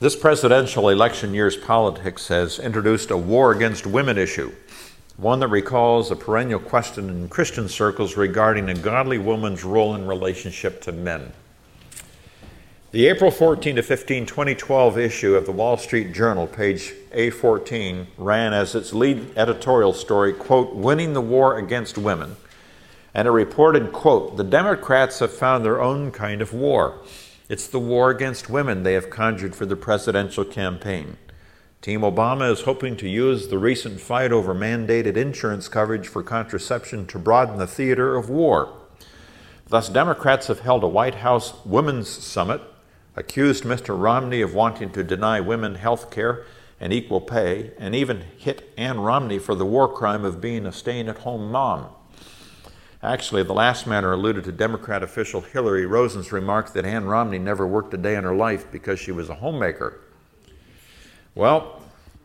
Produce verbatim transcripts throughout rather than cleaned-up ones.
This presidential election year's politics has introduced a war against women issue, one that recalls a perennial question in Christian circles regarding a godly woman's role in relationship to men. The April fourteenth to fifteenth, twenty twelve issue of the Wall Street Journal, page A fourteen, ran as its lead editorial story, quote, "Winning the War Against Women," and it reported, quote, "The Democrats have found their own kind of war. It's the war against women they have conjured for the presidential campaign. Team Obama is hoping to use the recent fight over mandated insurance coverage for contraception to broaden the theater of war. Thus, Democrats have held a White House Women's Summit, accused Mister Romney of wanting to deny women health care and equal pay, and even hit Ann Romney for the war crime of being a staying-at-home mom. Actually, the last matter alluded to Democrat official Hillary Rosen's remark that Ann Romney never worked a day in her life because she was a homemaker. Well,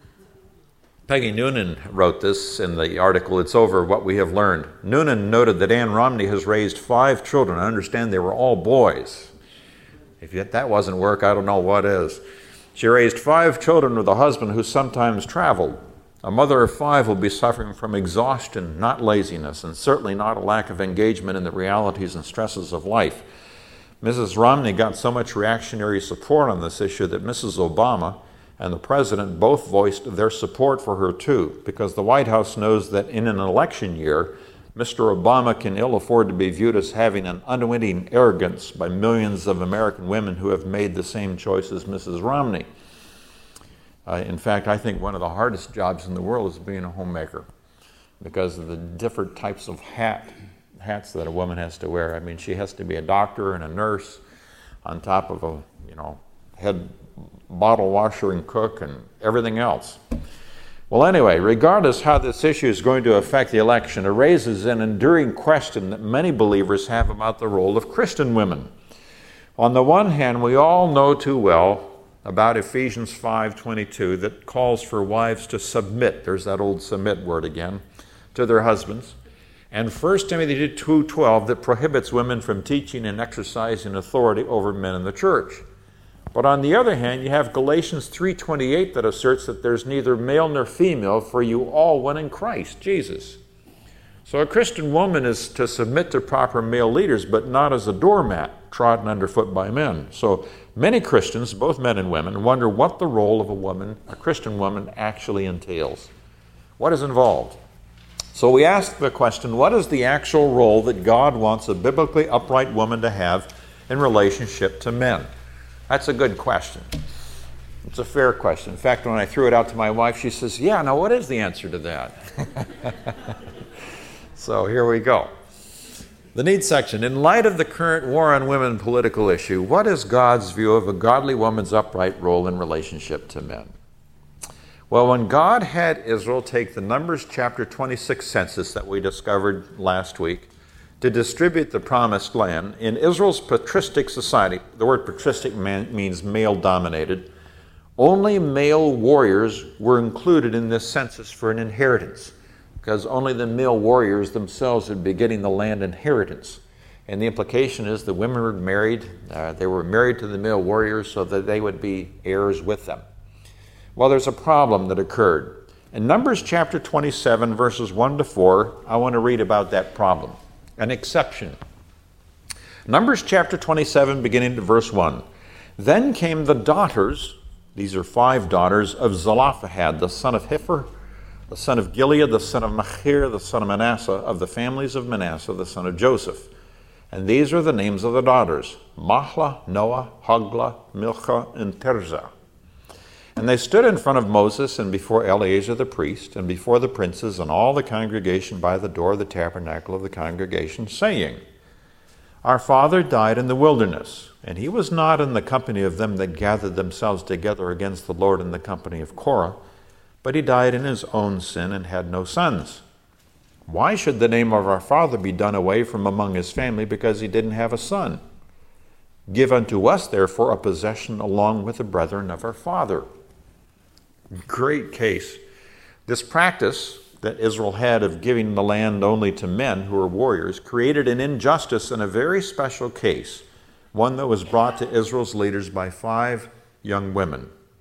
Peggy Noonan wrote this in the article, "It's Over What We Have Learned." Noonan noted that Ann Romney has raised five children. I understand they were all boys. If that wasn't work, I don't know what is. She raised five children with a husband who sometimes traveled. A mother of five will be suffering from exhaustion, not laziness, and certainly not a lack of engagement in the realities and stresses of life. Missus Romney got so much reactionary support on this issue that Missus Obama and the president both voiced their support for her too, because the White House knows that in an election year, Mister Obama can ill afford to be viewed as having an unwitting arrogance by millions of American women who have made the same choice as Missus Romney. Uh, in fact, I think one of the hardest jobs in the world is being a homemaker because of the different types of hat, hats that a woman has to wear. I mean, she has to be a doctor and a nurse on top of a, you know, head bottle washer and cook and everything else. Well, anyway, regardless how this issue is going to affect the election, it raises an enduring question that many believers have about the role of Christian women. On the one hand, we all know too well about Ephesians five twenty-two that calls for wives to submit, there's that old submit word again, to their husbands, and First Timothy two twelve that prohibits women from teaching and exercising authority over men in the church. But on the other hand, you have Galatians three twenty-eight that asserts that there's neither male nor female, for you all one in Christ Jesus. So a Christian woman is to submit to proper male leaders, but not as a doormat trodden underfoot by men. So many Christians, both men and women, wonder what the role of a woman, a Christian woman, actually entails. What is involved? So we ask the question, what is the actual role that God wants a biblically upright woman to have in relationship to men? That's a good question. It's a fair question. In fact, when I threw it out to my wife, she says, yeah, now what is the answer to that? So here we go. The need section. In light of the current war on women political issue, what is God's view of a godly woman's upright role in relationship to men? Well, when God had Israel take the Numbers chapter twenty-six census that we discovered last week to distribute the promised land, in Israel's patristic society, the word patristic man, means male-dominated, only male warriors were included in this census for an inheritance, because only the male warriors themselves would be getting the land inheritance. And the implication is the women were married, uh, they were married to the male warriors so that they would be heirs with them. Well, there's a problem that occurred. In Numbers chapter twenty-seven, verses one to four, I want to read about that problem, an exception. Numbers chapter twenty-seven, beginning to verse one. Then came the daughters, these are five daughters, of Zelophehad, the son of Hepher, the son of Gilead, the son of Machir, the son of Manasseh, of the families of Manasseh, the son of Joseph. And these are the names of the daughters, Mahlah, Noah, Hoglah, Milcah, and Tirzah. And they stood in front of Moses and before Eleazar the priest, and before the princes and all the congregation by the door of the tabernacle of the congregation, saying, Our father died in the wilderness, and he was not in the company of them that gathered themselves together against the Lord in the company of Korah, but he died in his own sin and had no sons. Why should the name of our father be done away from among his family because he didn't have a son? Give unto us, therefore, a possession along with the brethren of our father. Great case. This practice that Israel had of giving the land only to men who were warriors created an injustice in a very special case, one that was brought to Israel's leaders by five young women.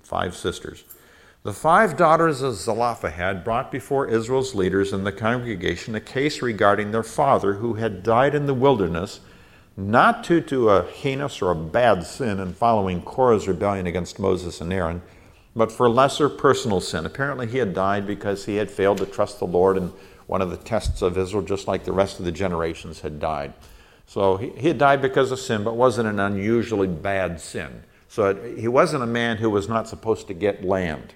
five sisters. The five daughters of Zelophehad brought before Israel's leaders in the congregation a case regarding their father who had died in the wilderness, not due to a heinous or a bad sin in following Korah's rebellion against Moses and Aaron, but for lesser personal sin. Apparently he had died because he had failed to trust the Lord in one of the tests of Israel, just like the rest of the generations had died. So he, he had died because of sin, but wasn't an unusually bad sin. So it, he wasn't a man who was not supposed to get land.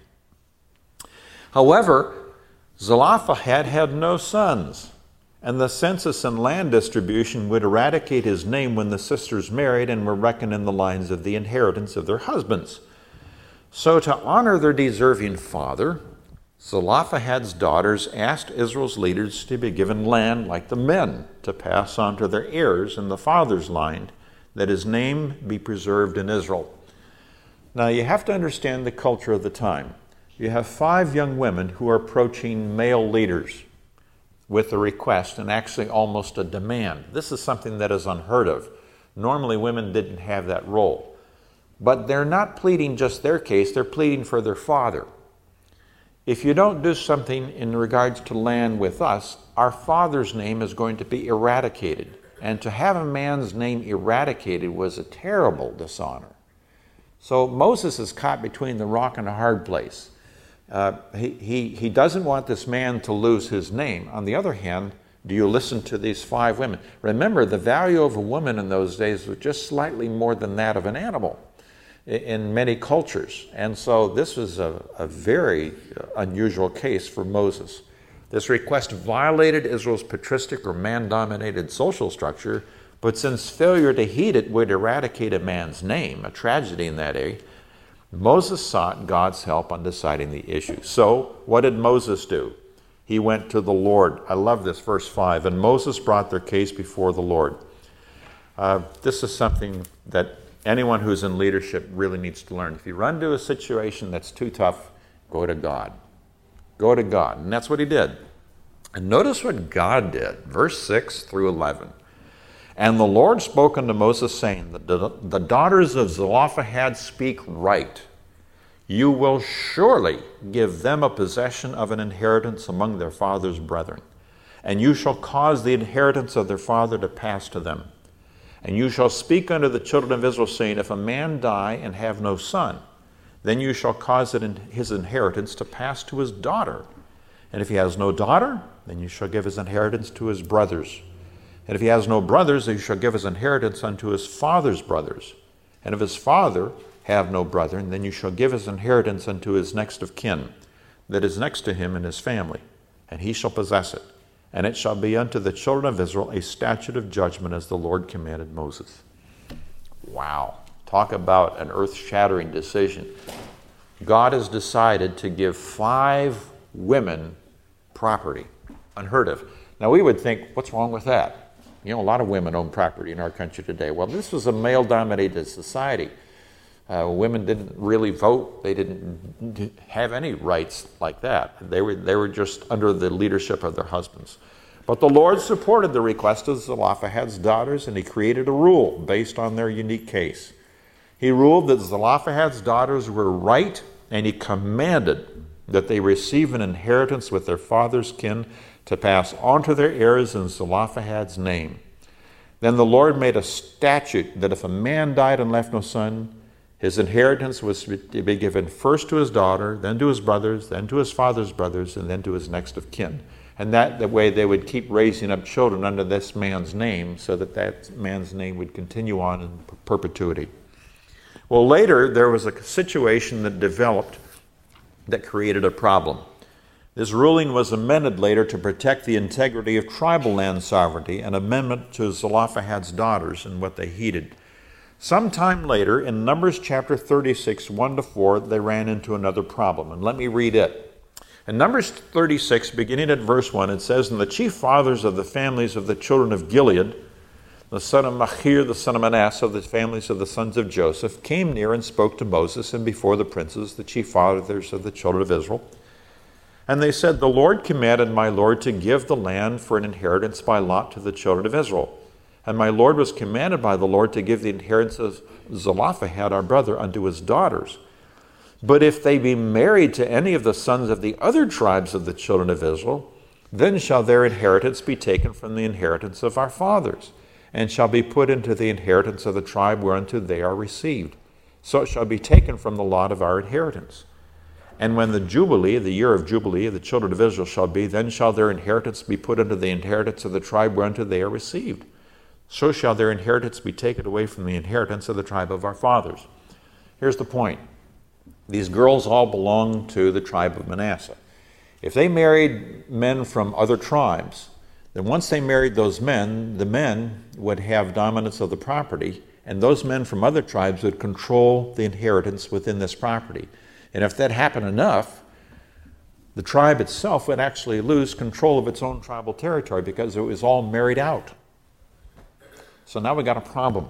However, Zelophehad had no sons, and the census and land distribution would eradicate his name when the sisters married and were reckoned in the lines of the inheritance of their husbands. So to honor their deserving father, Zelophehad's daughters asked Israel's leaders to be given land like the men, to pass on to their heirs in the father's line, that his name be preserved in Israel. Now you have to understand the culture of the time. You have five young women who are approaching male leaders with a request, and actually almost a demand. This is something that is unheard of. Normally women didn't have that role. But they're not pleading just their case, they're pleading for their father. If you don't do something in regards to land with us, our father's name is going to be eradicated. And to have a man's name eradicated was a terrible dishonor. So Moses is caught between the rock and a hard place. Uh, he, he, he doesn't want this man to lose his name. On the other hand, do you listen to these five women? Remember, the value of a woman in those days was just slightly more than that of an animal in many cultures. And so this was a, a very unusual case for Moses. This request violated Israel's patristic or man-dominated social structure, but since failure to heed it would eradicate a man's name, a tragedy in that age, Moses sought God's help on deciding the issue. So what did Moses do? He went to the Lord. I love this, verse five. And Moses brought their case before the Lord. Uh, this is something that anyone who's in leadership really needs to learn. If you run into a situation that's too tough, go to God. Go to God. And that's what he did. And notice what God did. Verse six through eleven. And the Lord spoke unto Moses, saying, the, the daughters of Zelophehad speak right. You will surely give them a possession of an inheritance among their father's brethren. And you shall cause the inheritance of their father to pass to them. And you shall speak unto the children of Israel, saying, if a man die and have no son, then you shall cause it in his inheritance to pass to his daughter. And if he has no daughter, then you shall give his inheritance to his brothers. And if he has no brothers, he shall give his inheritance unto his father's brothers. And if his father have no brethren, then you shall give his inheritance unto his next of kin, that is next to him in his family, and he shall possess it. And it shall be unto the children of Israel a statute of judgment, as the Lord commanded Moses. Wow. Talk about an earth-shattering decision. God has decided to give five women property. Unheard of. Now we would think, what's wrong with that? You know, a lot of women own property in our country today. Well, this was a male-dominated society. Uh, women didn't really vote. They didn't have any rights like that. They were, they were just under the leadership of their husbands. But the Lord supported the request of Zelophehad's daughters, and he created a rule based on their unique case. He ruled that Zelophehad's daughters were right, and he commanded that they receive an inheritance with their father's kin to pass on to their heirs in Zelophehad's name. Then the Lord made a statute that if a man died and left no son, his inheritance was to be given first to his daughter, then to his brothers, then to his father's brothers, and then to his next of kin. And that the way they would keep raising up children under this man's name, so that that man's name would continue on in perpetuity. Well, later there was a situation that developed that created a problem. This ruling was amended later to protect the integrity of tribal land sovereignty, an amendment to Zelophehad's daughters and what they heeded. Sometime later, in Numbers chapter thirty-six, one to four, they ran into another problem. And let me read it. In Numbers thirty-six, beginning at verse one, it says, And the chief fathers of the families of the children of Gilead, the son of Machir, the son of Manasseh, of the families of the sons of Joseph, came near and spoke to Moses and before the princes, the chief fathers of the children of Israel. And they said, The Lord commanded my Lord to give the land for an inheritance by lot to the children of Israel. And my Lord was commanded by the Lord to give the inheritance of Zelophehad our brother unto his daughters. But if they be married to any of the sons of the other tribes of the children of Israel, then shall their inheritance be taken from the inheritance of our fathers, and shall be put into the inheritance of the tribe whereunto they are received. So it shall be taken from the lot of our inheritance. And when the Jubilee, the year of Jubilee of the children of Israel shall be, then shall their inheritance be put into the inheritance of the tribe whereunto they are received. So shall their inheritance be taken away from the inheritance of the tribe of our fathers. Here's the point. These girls all belong to the tribe of Manasseh. If they married men from other tribes, then once they married those men, the men would have dominance of the property, and those men from other tribes would control the inheritance within this property. And if that happened enough, the tribe itself would actually lose control of its own tribal territory because it was all married out. So now we got a problem.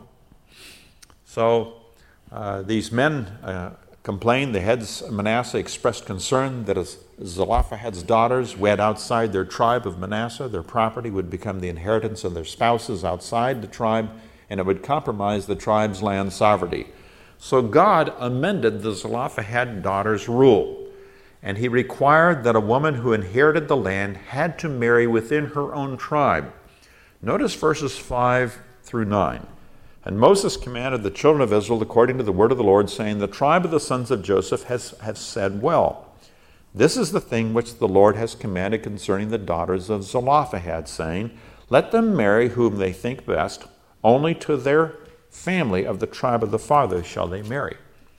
So uh, these men uh, complained. The heads of Manasseh expressed concern that as Zelophehad's daughters wed outside their tribe of Manasseh, their property would become the inheritance of their spouses outside the tribe, and it would compromise the tribe's land sovereignty. So God amended the Zelophehad daughters' rule, and he required that a woman who inherited the land had to marry within her own tribe. Notice verses five through nine. And Moses commanded the children of Israel according to the word of the Lord, saying, the tribe of the sons of Joseph has, has said well. This is the thing which the Lord has commanded concerning the daughters of Zelophehad, saying, let them marry whom they think best, only to their family of the tribe of the fathers shall they marry.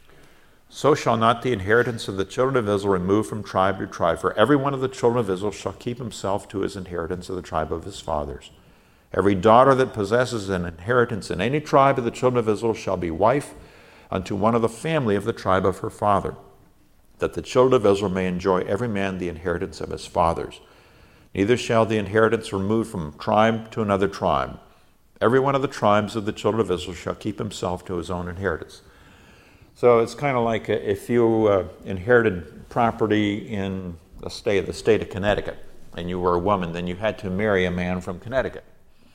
So shall not the inheritance of the children of Israel remove from tribe to tribe, for every one of the children of Israel shall keep himself to his inheritance of the tribe of his fathers. Every daughter that possesses an inheritance in any tribe of the children of Israel shall be wife unto one of the family of the tribe of her father, that the children of Israel may enjoy every man the inheritance of his fathers. Neither shall the inheritance remove from tribe to another tribe. Every one of the tribes of the children of Israel shall keep himself to his own inheritance. So it's kind of like if you uh, inherited property in the state, the state of Connecticut, and you were a woman, then you had to marry a man from Connecticut,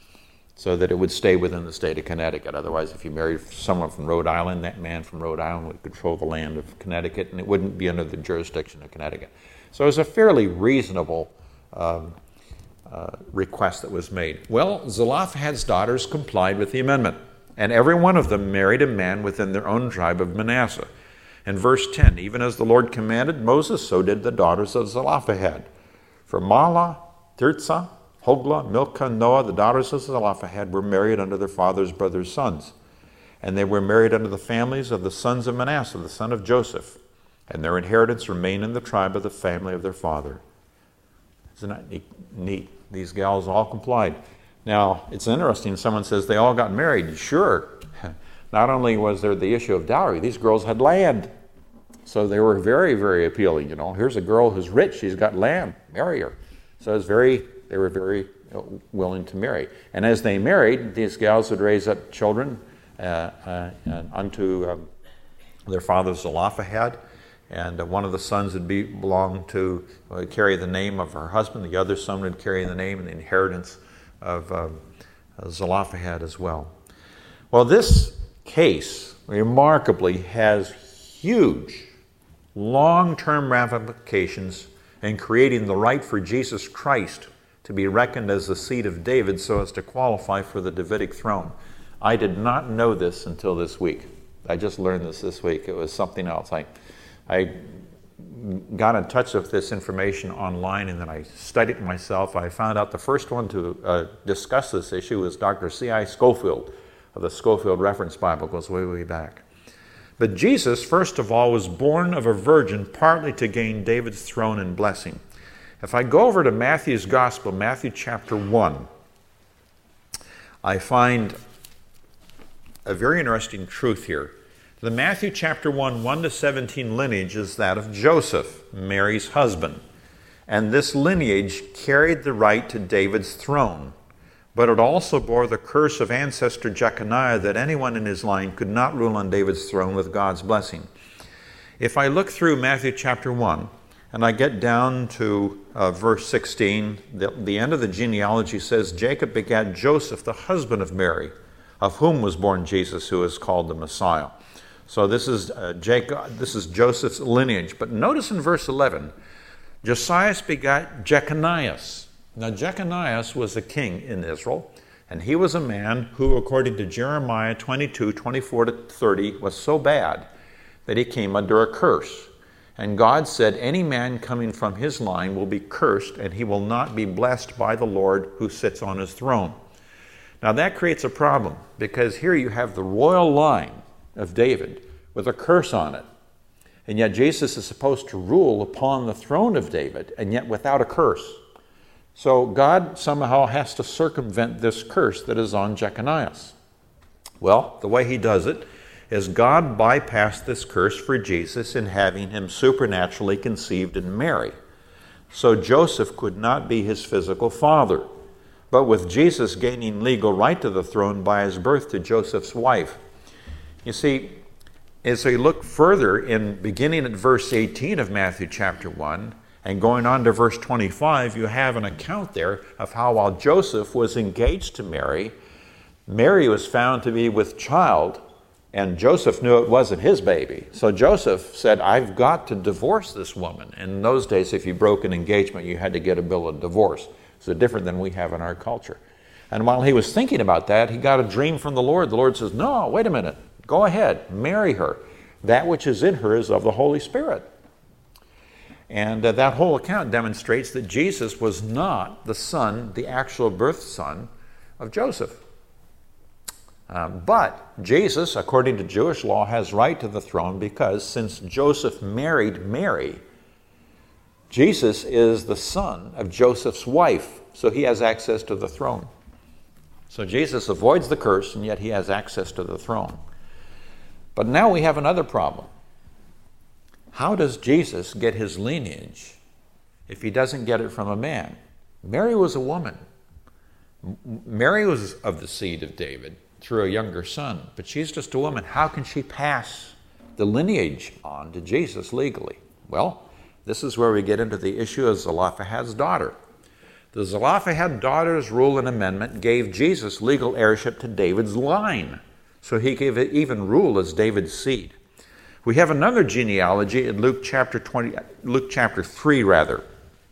so that it would stay within the state of Connecticut. Otherwise, if you married someone from Rhode Island, that man from Rhode Island would control the land of Connecticut, and it wouldn't be under the jurisdiction of Connecticut. So it was a fairly reasonable um, uh, request that was made. Well, Zelophehad's daughters complied with the amendment, and every one of them married a man within their own tribe of Manasseh. In verse ten, even as the Lord commanded Moses, so did the daughters of Zelophehad. For Mahlah, Tirzah, Hoglah, Milcah, and Noah, the daughters of Zelophehad, were married unto their father's brothers' sons. And they were married unto the families of the sons of Manasseh, the son of Joseph. And their inheritance remained in the tribe of the family of their father. Isn't that neat? neat? These gals all complied. Now, it's interesting. Someone says they all got married. Sure. Not only was there the issue of dowry, these girls had land. So they were very, very appealing. You know, here's a girl who's rich. She's got land. Marry her. So it was very... They were very willing to marry. And as they married, these gals would raise up children uh, uh, unto um, their father Zelophehad. And uh, one of the sons would be belong to uh, carry the name of her husband. The other son would carry the name and the inheritance of um, Zelophehad as well. Well, this case remarkably has huge long-term ramifications in creating the right for Jesus Christ to be reckoned as the seed of David so as to qualify for the Davidic throne. I did not know this until this week. I just learned this this week. It was something else. I, I got in touch with this information online, and then I studied it myself. I found out the first one to uh, discuss this issue was Doctor C I Scofield of the Scofield Reference Bible. It goes way, way back. But Jesus, first of all, was born of a virgin partly to gain David's throne and blessing. If I go over to Matthew's Gospel, Matthew chapter one, I find a very interesting truth here. The Matthew chapter one, one to seventeen lineage is that of Joseph, Mary's husband. And this lineage carried the right to David's throne. But it also bore the curse of ancestor Jeconiah that anyone in his line could not rule on David's throne with God's blessing. If I look through Matthew chapter one, and I get down to uh, verse sixteen, the, the end of the genealogy says, Jacob begat Joseph, the husband of Mary, of whom was born Jesus, who is called the Messiah. So this is uh, Jacob, this is Joseph's lineage. But notice in verse eleven, Josias begot Jeconias. Now Jeconias was a king in Israel, and he was a man who, according to Jeremiah twenty-two, twenty-four to thirty, was so bad that he came under a curse. And God said, any man coming from his line will be cursed, and he will not be blessed by the Lord who sits on his throne. Now that creates a problem, because here you have the royal line of David with a curse on it. And yet Jesus is supposed to rule upon the throne of David, and yet without a curse. So God somehow has to circumvent this curse that is on Jeconias. Well, the way he does it is God bypassed this curse for Jesus in having him supernaturally conceived in Mary. So Joseph could not be his physical father, but with Jesus gaining legal right to the throne by his birth to Joseph's wife. You see, as we look further in beginning at verse eighteen of Matthew chapter one, and going on to verse twenty-five, you have an account there of how while Joseph was engaged to Mary, Mary was found to be with child, and Joseph knew it wasn't his baby. So Joseph said, I've got to divorce this woman. And in those days, if you broke an engagement, you had to get a bill of divorce. So different than we have in our culture. And while he was thinking about that, he got a dream from the Lord. The Lord says, no, wait a minute. Go ahead, marry her. That which is in her is of the Holy Spirit. And uh, that whole account demonstrates that Jesus was not the son, the actual birth son of Joseph. Uh, but Jesus, according to Jewish law, has right to the throne because since Joseph married Mary, Jesus is the son of Joseph's wife, so he has access to the throne. So Jesus avoids the curse, and yet he has access to the throne. But now we have another problem. How does Jesus get his lineage if he doesn't get it from a man? Mary was a woman. Mary was of the seed of David through a younger son, but she's just a woman. How can she pass the lineage on to Jesus legally? Well, this is where we get into the issue of Zelophehad's daughter. The Zelophehad daughter's rule and amendment gave Jesus legal heirship to David's line, so he could even rule as David's seed. We have another genealogy in Luke chapter twenty, Luke chapter three, rather.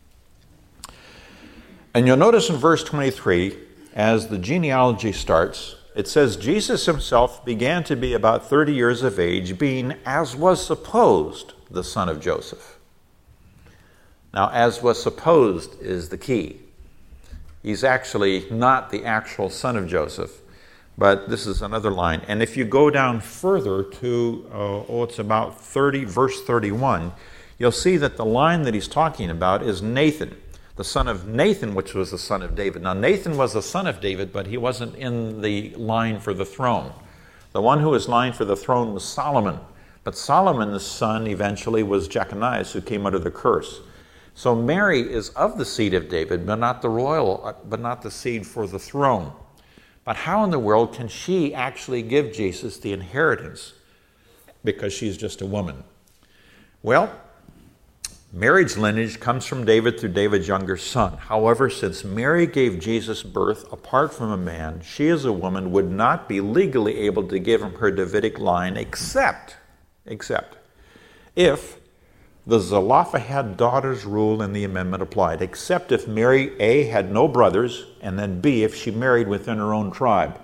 And you'll notice in verse twenty-three, as the genealogy starts, it says, Jesus himself began to be about thirty years of age, being, as was supposed, the son of Joseph. Now, as was supposed is the key. He's actually not the actual son of Joseph, but this is another line. And if you go down further to, uh, oh, it's about thirty, verse thirty-one, you'll see that the line that he's talking about is Nathan, the son of Nathan, which was the son of David. Now, Nathan was the son of David, but he wasn't in the line for the throne. The one who was line for the throne was Solomon. But Solomon's son eventually was Jeconias, who came under the curse. So Mary is of the seed of David, but not the royal, but not the seed for the throne. But how in the world can she actually give Jesus the inheritance? Because she's just a woman. Well, Mary's lineage comes from David through David's younger son. However, since Mary gave Jesus birth apart from a man, she as a woman would not be legally able to give him her Davidic line except, except if the Zelophehad daughter's rule in the amendment applied, except if Mary, A, had no brothers, and then B, if she married within her own tribe.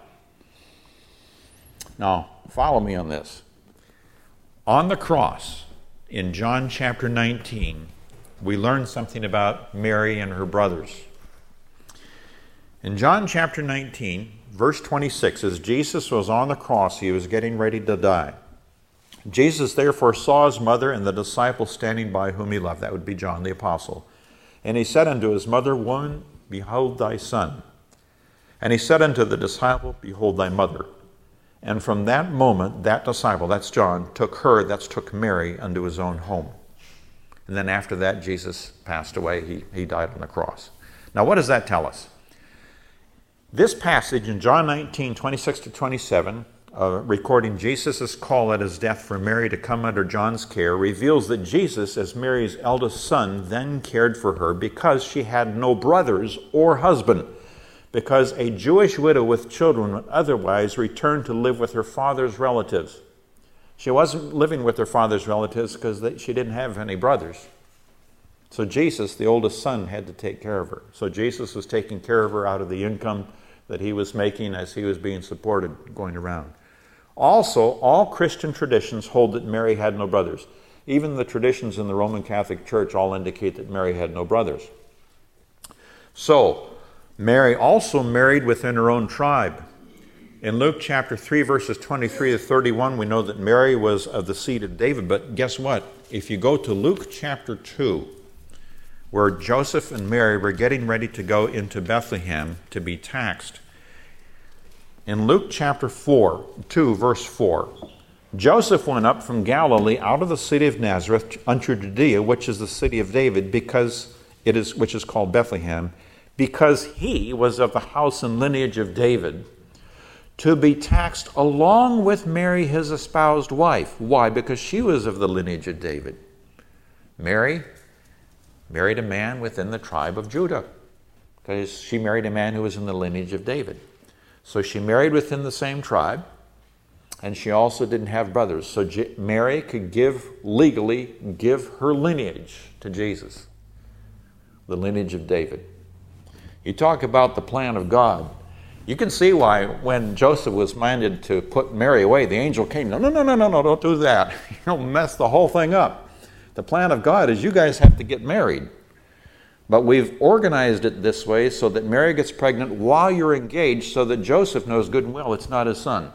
Now, follow me on this. On the cross, in John chapter nineteen, we learn something about Mary and her brothers. In John chapter nineteen, verse twenty-six, as Jesus was on the cross, he was getting ready to die. Jesus therefore saw his mother and the disciple standing by whom he loved. That would be John the apostle. And he said unto his mother, Woman, behold thy son. And he said unto the disciple, Behold thy mother. And from that moment, that disciple, that's John, took her, that's took Mary, unto his own home. And then after that, Jesus passed away. He, he died on the cross. Now, what does that tell us? This passage in John nineteen, twenty-six to twenty-seven, uh, recording Jesus' call at his death for Mary to come under John's care, reveals that Jesus, as Mary's eldest son, then cared for her because she had no brothers or husband. Because a Jewish widow with children would otherwise return to live with her father's relatives. She wasn't living with her father's relatives because she didn't have any brothers. So Jesus, the oldest son, had to take care of her. So Jesus was taking care of her out of the income that he was making as he was being supported going around. Also, all Christian traditions hold that Mary had no brothers. Even the traditions in the Roman Catholic Church all indicate that Mary had no brothers. So, Mary also married within her own tribe. In Luke chapter three, verses twenty-three to thirty-one, we know that Mary was of the seed of David. But guess what? If you go to Luke chapter two, where Joseph and Mary were getting ready to go into Bethlehem to be taxed, in Luke chapter four, two, verse four, Joseph went up from Galilee out of the city of Nazareth unto Judea, which is the city of David, because it is which is called Bethlehem, because he was of the house and lineage of David, to be taxed along with Mary, his espoused wife. Why? Because she was of the lineage of David. Mary married a man within the tribe of Judah, because she married a man who was in the lineage of David. So she married within the same tribe, and she also didn't have brothers. So J- Mary could give, legally, give her lineage to Jesus, the lineage of David. You talk about the plan of God. You can see why when Joseph was minded to put Mary away, the angel came, no, no, no, no, no, no, don't do that. You'll mess the whole thing up. The plan of God is you guys have to get married. But we've organized it this way so that Mary gets pregnant while you're engaged, so that Joseph knows good and well it's not his son,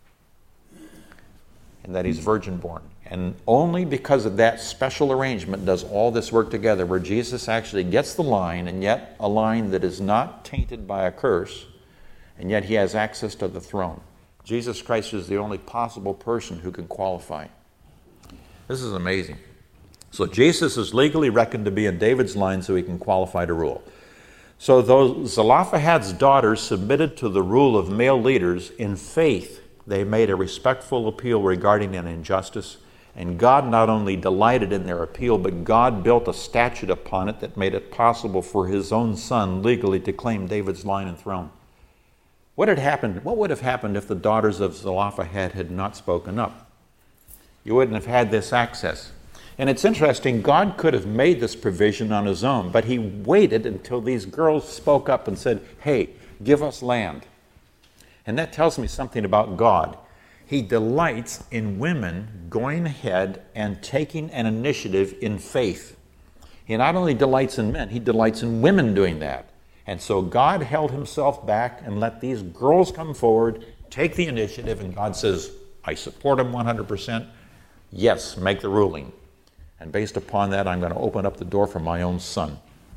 and that he's virgin born. And only because of that special arrangement does all this work together, where Jesus actually gets the line, and yet a line that is not tainted by a curse, and yet he has access to the throne. Jesus Christ is the only possible person who can qualify. This is amazing. So Jesus is legally reckoned to be in David's line so he can qualify to rule. So though Zelophehad's daughters submitted to the rule of male leaders, in faith they made a respectful appeal regarding an injustice, and God not only delighted in their appeal, but God built a statute upon it that made it possible for his own son legally to claim David's line and throne. What had happened? What would have happened if the daughters of Zelophehad had not spoken up? You wouldn't have had this access. And it's interesting, God could have made this provision on his own, but he waited until these girls spoke up and said, hey, give us land. And that tells me something about God. He delights in women going ahead and taking an initiative in faith. He not only delights in men, he delights in women doing that. And so God held himself back and let these girls come forward, take the initiative, and God says, I support them one hundred percent. Yes, make the ruling. And based upon that, I'm going to open up the door for my own son.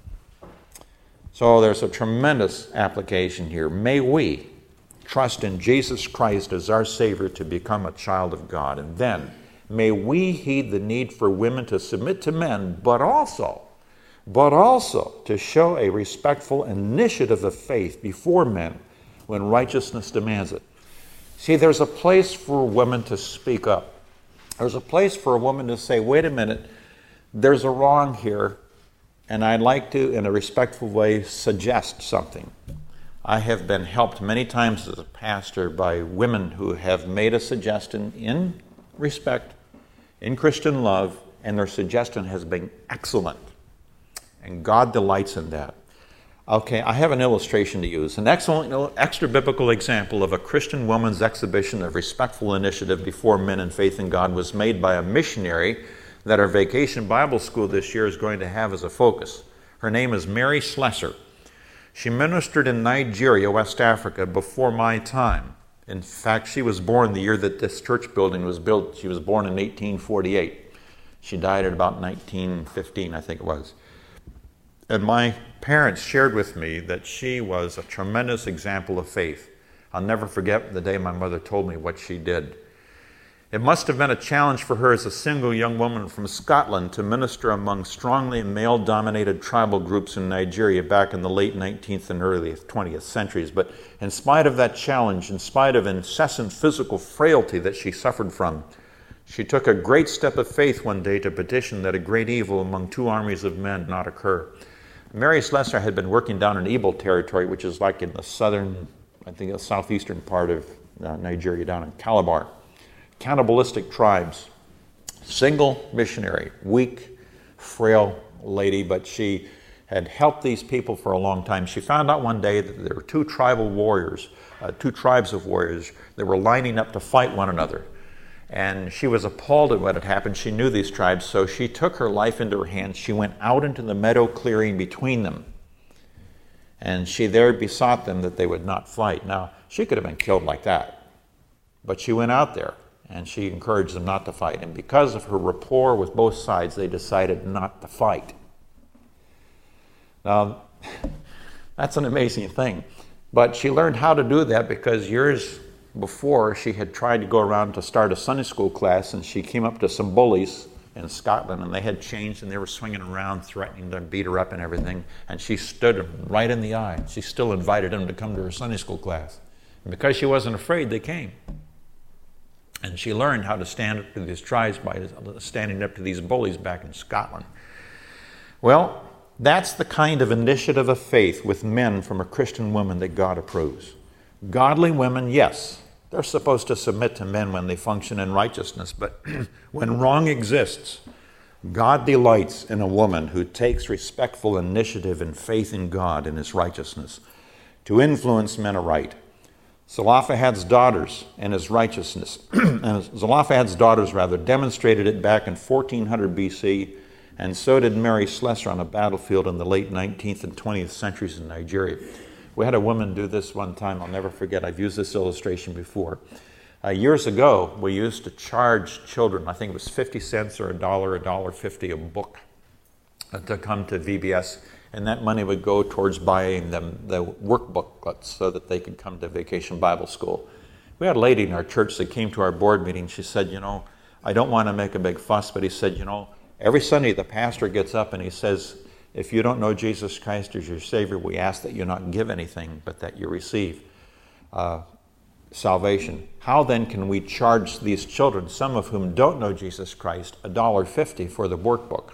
So there's a tremendous application here. May we trust in Jesus Christ as our Savior to become a child of God. And then may we heed the need for women to submit to men, but also, but also to show a respectful initiative of faith before men when righteousness demands it. See, there's a place for women to speak up. There's a place for a woman to say, wait a minute, there's a wrong here, and I'd like to, in a respectful way, suggest something. I have been helped many times as a pastor by women who have made a suggestion in respect, in Christian love, and their suggestion has been excellent. And God delights in that. Okay, I have an illustration to use. An excellent extra-biblical example of a Christian woman's exhibition of respectful initiative before men in faith in God was made by a missionary that our Vacation Bible School this year is going to have as a focus. Her name is Mary Slessor. She ministered in Nigeria, West Africa, before my time. In fact, she was born the year that this church building was built. She was born in eighteen forty-eight. She died at about nineteen fifteen, I think it was. And my parents shared with me that she was a tremendous example of faith. I'll never forget the day my mother told me what she did. It must have been a challenge for her as a single young woman from Scotland to minister among strongly male-dominated tribal groups in Nigeria back in the late nineteenth and early twentieth centuries. But in spite of that challenge, in spite of incessant physical frailty that she suffered from, she took a great step of faith one day to petition that a great evil among two armies of men not occur. Mary Slessor had been working down in Igbo territory, which is like in the southern, I think the southeastern part of uh, Nigeria, down in Calabar, cannibalistic tribes. Single missionary, weak, frail lady, but she had helped these people for a long time. She found out one day that there were two tribal warriors, uh, two tribes of warriors that were lining up to fight one another. And she was appalled at what had happened. She knew these tribes, so she took her life into her hands. She went out into the meadow clearing between them. And she there besought them that they would not fight. Now, she could have been killed like that. But she went out there and she encouraged them not to fight. And because of her rapport with both sides, they decided not to fight. Now, that's an amazing thing. But she learned how to do that because years before she had tried to go around to start a Sunday school class, and she came up to some bullies in Scotland, and they had changed and they were swinging around, threatening to beat her up and everything. And she stood them right in the eye. She still invited them to come to her Sunday school class. And because she wasn't afraid, they came. And she learned how to stand up to these tribes by standing up to these bullies back in Scotland. Well, that's the kind of initiative of faith with men from a Christian woman that God approves. Godly women, yes, they're supposed to submit to men when they function in righteousness, but when wrong exists, God delights in a woman who takes respectful initiative and faith in God and His righteousness to influence men aright. Zelophehad's daughters and his righteousness, and Zelophehad's daughters rather, demonstrated it back in fourteen hundred B C, and so did Mary Slessor on a battlefield in the late nineteenth and twentieth centuries in Nigeria. We had a woman do this one time. I'll never forget. I've used this illustration before. Uh, years ago, we used to charge children, I think it was fifty cents or a dollar, a dollar fifty a book uh, to come to V B S. And that money would go towards buying them the workbooklets so that they could come to Vacation Bible School. We had a lady in our church that came to our board meeting. She said, you know, I don't want to make a big fuss, but he said, you know, every Sunday the pastor gets up and he says, if you don't know Jesus Christ as your Savior, we ask that you not give anything, but that you receive uh, salvation. How then can we charge these children, some of whom don't know Jesus Christ, a dollar fifty for the workbook?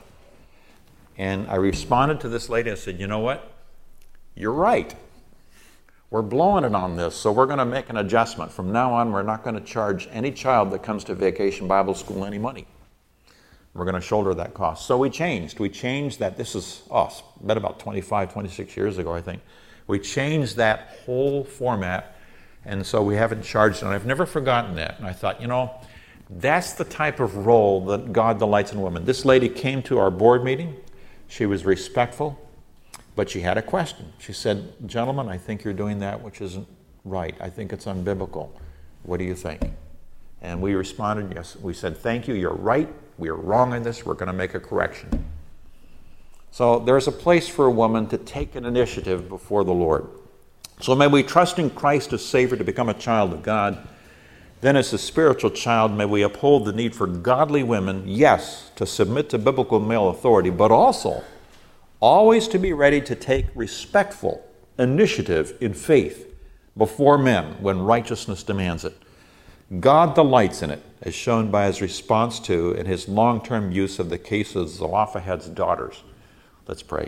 And I responded to this lady and said, you know what? You're right. We're blowing it on this, so we're going to make an adjustment. From now on, we're not going to charge any child that comes to Vacation Bible School any money. We're going to shoulder that cost. So we changed. We changed that. This is us. Oh, been about twenty-five, twenty-six years ago, I think. We changed that whole format, and so we haven't charged. And I've never forgotten that. And I thought, you know, that's the type of role that God delights in women. This lady came to our board meeting. She was respectful, but she had a question. She said, gentlemen, I think you're doing that which isn't right. I think it's unbiblical. What do you think? And we responded, yes. We said, thank you, you're right. We are wrong in this. We're going to make a correction. So there's a place for a woman to take an initiative before the Lord. So may we trust in Christ as Savior to become a child of God. Then as a spiritual child, may we uphold the need for godly women, yes, to submit to biblical male authority, but also always to be ready to take respectful initiative in faith before men when righteousness demands it. God delights in it, as shown by his response to and his long-term use of the case of Zelophehad's daughters. Let's pray.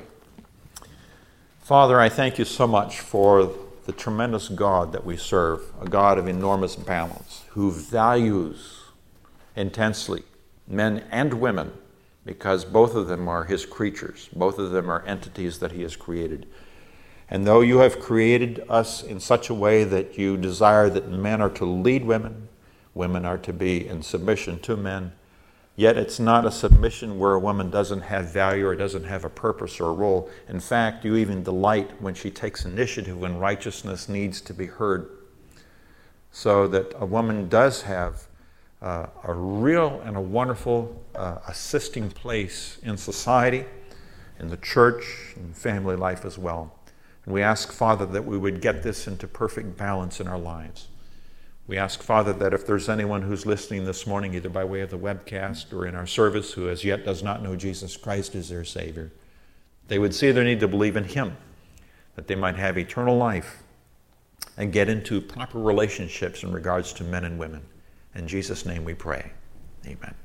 Father, I thank you so much for the tremendous God that we serve, a God of enormous balance, who values intensely men and women because both of them are his creatures. Both of them are entities that he has created. And though you have created us in such a way that you desire that men are to lead women, women are to be in submission to men, yet it's not a submission where a woman doesn't have value or doesn't have a purpose or a role. In fact, you even delight when she takes initiative when righteousness needs to be heard, so that a woman does have uh, a real and a wonderful uh, assisting place in society, in the church, in family life as well. And we ask, Father, that we would get this into perfect balance in our lives. We ask, Father, that if there's anyone who's listening this morning, either by way of the webcast or in our service, who as yet does not know Jesus Christ as their Savior, they would see their need to believe in him, that they might have eternal life and get into proper relationships in regards to men and women. In Jesus' name we pray. Amen.